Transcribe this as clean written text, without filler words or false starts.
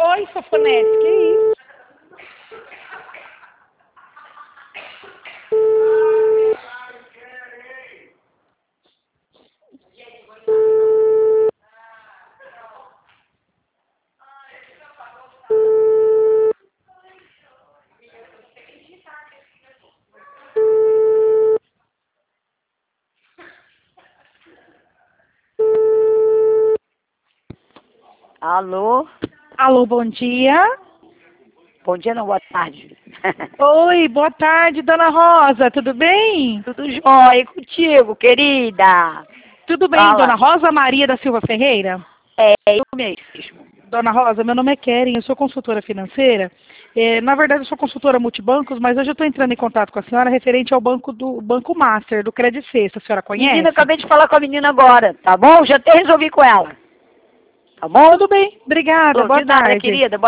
Oi, Sofonete, que isso? Alô? Alô, bom dia. Bom dia, não, boa tarde. Oi, boa tarde, dona Rosa, tudo bem? Tudo jóia contigo, querida? Tudo bem, Fala. dona Rosa Maria da Silva Ferreira? É eu mesmo. Dona Rosa, meu nome é Keren, eu sou consultora financeira. Na verdade, eu sou consultora multibancos, mas hoje eu estou entrando em contato com a senhora referente ao Banco Master, do Credit Sexta. A senhora conhece? Menina, eu acabei de falar com a menina agora, tá bom? Já até resolvi com ela. Tá bom? Tudo bem, obrigada, boa De nada, tarde. querida.